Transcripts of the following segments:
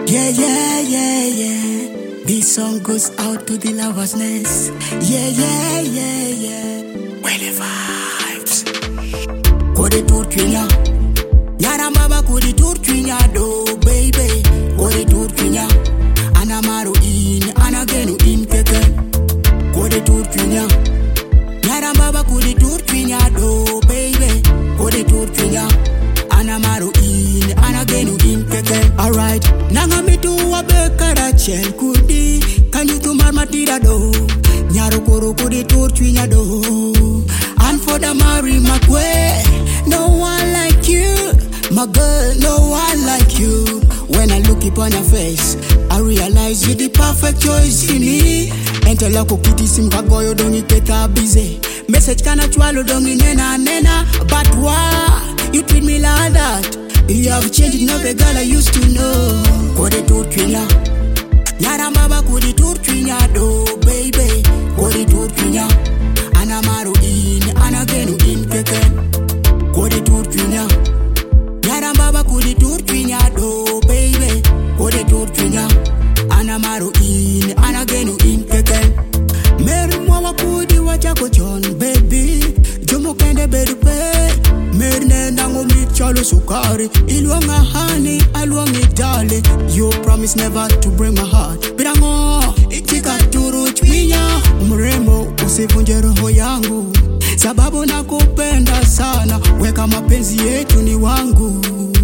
Yeah, yeah, yeah, yeah. This song goes out to the lovers' nest. Yeah, yeah, yeah, yeah. Willy vibes. Kodi turkinya. Yara baba kodi turkinya do baby. Kodi turkinya. Ana maru in, ana genu in keke. Kodi turkinya. Yara baba kodi turkinya do baby. Kodi turkinya. Ana maru in, ana genu in keke. Alright, nanga mitu wabekara chen kudi. Kanyu tumar matira do. Nyaro koro kodi turkinya do. And for the Mary McWay, no one like you. My girl, no one like you. When I look upon your face, I realize you're the perfect choice for me. Enter lako kiti simba goyo dongi keta busy. Message kana chwalo dongi nena. But why you treat me like that? You have changed, not the girl I used to know. Kodi turkinya. Nyara baba kodi turkinya do baby. Kodi turkinya. Ana maru in, ana genu in keke. Kodi turkinya. Nyara baba kodi turkinya do baby. Kodi turkinya. Ana maru in, ana genu in keke. Meri mwa kodi wachako John baby. Jomo kende berupe. Meri nenda ngomi chalo sukari. Ilwanga honey, alwangi dale. You promise never to break my heart. Birango, itika turu chwinya. Mrembo usivunje roho yangu. Sababu nakupenda sana. Weka mapenzi yetu ni wangu.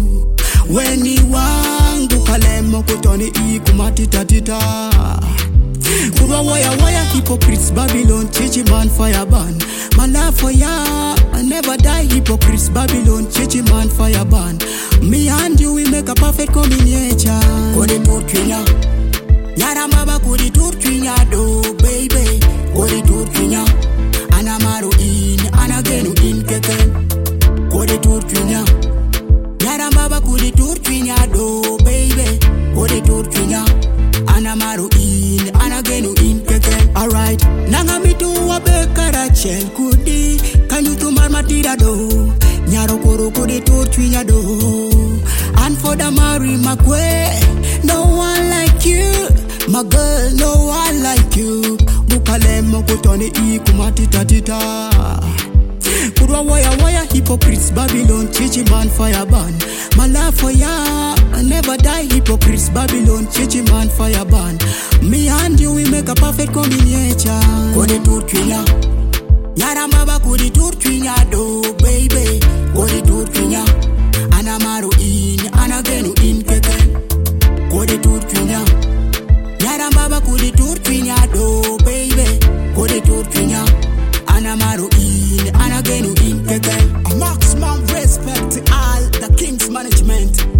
Weni wangu kalemo kutoni ikumatita tita. Kurwa waya hypocrites Babylon chichi man fire ban. My love for ya I never die hypocrites Babylon chichi man fire ban. Me and you we make a perfect combination. Kodi turkinya. Nyara baba kodi turkinya do baby. Kodi turkinya. Ana maru in, ana genu in keke. Kodi turkinya. Nyara baba kodi turkinya do baby. Kodi turkinya. Ana maru in, ana genu in keke. Alright, nanga mitu wabekara chen kudi. Kanyu tumar matira do. Nyaro koro kodi turkinya do. And for the Mary McWay, no one like you. My girl, no one like you. Bukalemo kutoni ikumatita tita. Kurwa waya hypocrites Babylon chichi man fire ban. My love for ya I never die hypocrites Babylon chichi man fire ban. Me and you we make a perfect combination. Kodi turkinya. Nyara baba kodi turkinya do baby. Kodi turkinya. Ana maru in, ana genu in keke. Kodi turkinya. Nyara baba kodi turkinya do baby. Kodi turkinya. Ana maru in, ana genu in keke. A maximum respect to all the King's management.